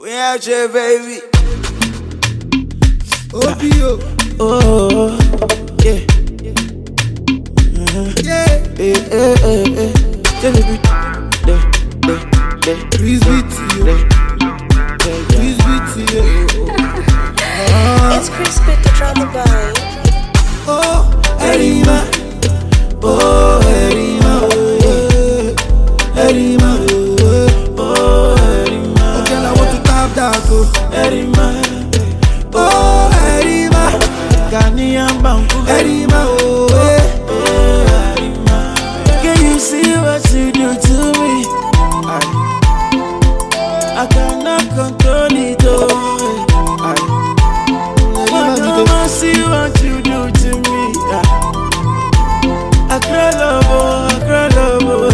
We out here, baby. OBO. Oh, yeah. Yeah. Please be to you. Please be to you. It's Crispy the drama boy. Oh, Erima. Oh, Erima. Oh, Erima. Oh, Erima. Okay, I want to tap that. Oh, Erima. oh, Erima. Ghanaian Banku. Erima. Oh, Erima. Can you see what you do to me? I cannot control it. Oh, I see what you do to me. I cry love, oh,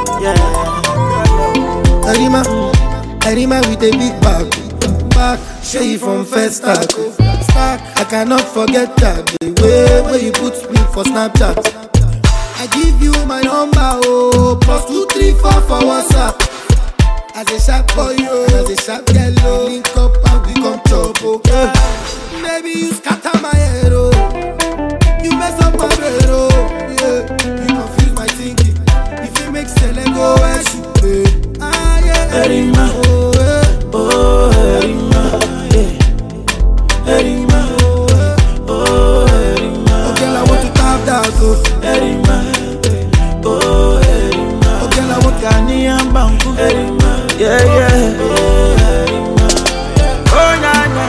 yeah. Erima. Erima with a big bag. Show you from first start. I cannot forget that the way where you put me for Snapchat. I give you my number, oh, +234 for WhatsApp. As a sharp boy, oh, as a sharp girl, link up and become trouble. Baby, you scatter my head, oh. You mess up my brain, oh. Yeah, you confuse my thinking. If you make Sele go where she pay. Ah, yeah. Erima. Oh, yeah. Oh, Erima. Yeah. Erima. Oh, Erima. Okay, I want to tap that, oh. Erima. Oh, Erima. Okay, I want Ghanaian Banku. Erima. Yeah, yeah. Erima. Oh, na, na,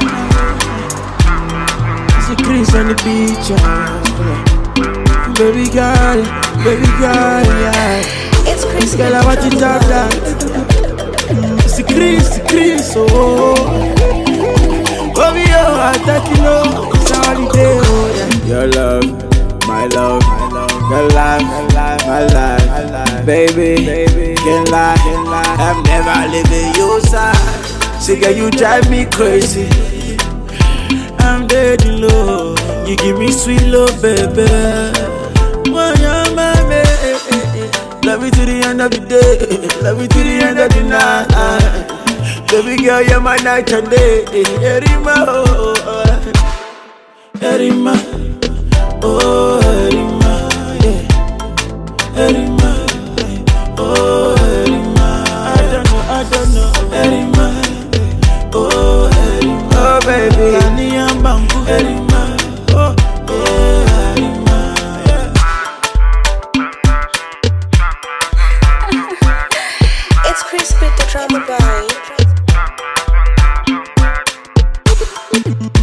na. It's a Chris on the beach, yeah. Baby girl, yeah. It's Crispy Girl, the I want to drama tap that. It's a Chris, oh. Oh, I thought you know it's a holiday, oh, yeah. Your love, my love, your life, my life, baby, can't lie, I'm never leaving your side. See, girl, you drive me crazy. I'm dead in love. You give me sweet love, baby. When you're my baby, love me to the end of the day, love me to the end of the night. Baby girl, you're my night and day. Erima, oh, Erima, oh, Erima, yeah. Erima, oh, Erima. I don't know, Erima, oh, Erima, oh, baby. Ghanaian Banku, Erima, oh, Erima, yeah. It's Crispy the drama boy.